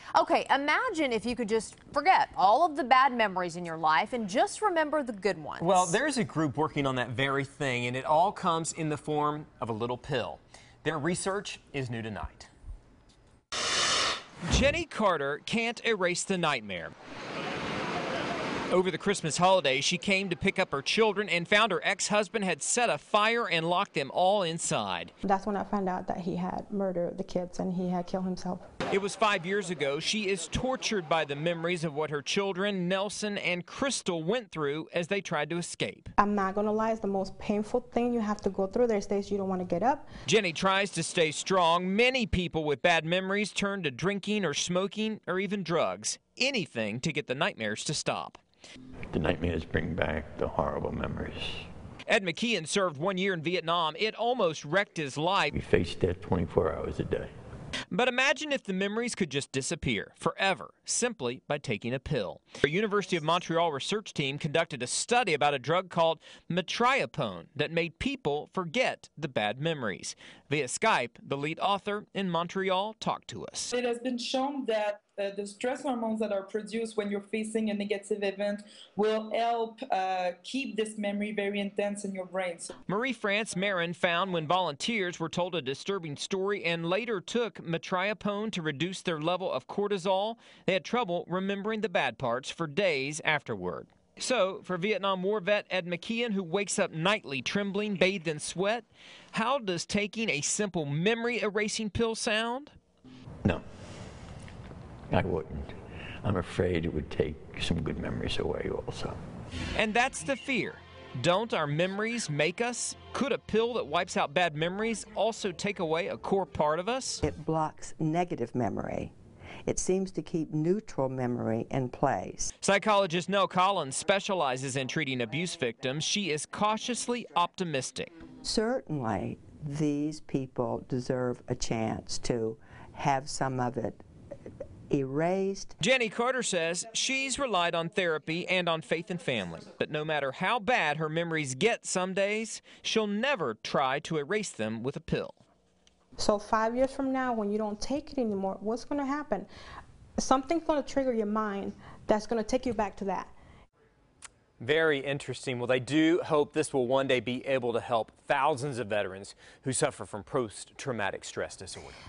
Okay, imagine if you could just forget all of the bad memories in your life and just remember the good ones. Well, there's a group working on that very thing, and it all comes in the form of a little pill. Their research is new tonight. Jenny Carter can't erase the nightmare. Over the Christmas holiday, she came to pick up her children and found her ex-husband had set a fire and locked them all inside. That's when I found out that he had murdered the kids and he had killed himself. It was 5 years ago. She is tortured by the memories of what her children, Nelson and Crystal, went through as they tried to escape. I'm not going to lie, it's the most painful thing you have to go through. There's days you don't want to get up. Jenny tries to stay strong. Many people with bad memories turn to drinking or smoking or even drugs. Anything to get the nightmares to stop. The nightmares bring back the horrible memories. Ed McKeon served 1 year in Vietnam. It almost wrecked his life. We face death 24 hours a day. But imagine if the memories could just disappear forever, simply by taking a pill. A University of Montreal research team conducted a study about a drug called metriapone that made people forget the bad memories. Via Skype, the lead author in Montreal talked to us. It has been shown that the stress hormones that are produced when you're facing a negative event will help keep this memory very intense in your brain. Marie-France Marin found when volunteers were told a disturbing story and later took metriapone to reduce their level of cortisol, they had trouble remembering the bad parts for days afterward. So, for Vietnam War vet Ed McKeon, who wakes up nightly trembling, bathed in sweat, how does taking a simple memory-erasing pill sound? No, I wouldn't. I'm afraid it would take some good memories away also. And that's the fear. Don't our memories make us? Could a pill that wipes out bad memories also take away a core part of us? It blocks negative memory. It seems to keep neutral memory in place. Psychologist Nell Collins specializes in treating abuse victims. She is cautiously optimistic. Certainly, these people deserve a chance to have some of it erased. Jenny Carter says she's relied on therapy and on faith in family. But no matter how bad her memories get some days, she'll never try to erase them with a pill. So 5 years from now, when you don't take it anymore, what's going to happen? Something's going to trigger your mind that's going to take you back to that. Very interesting. Well, they do hope this will one day be able to help thousands of veterans who suffer from post-traumatic stress disorder.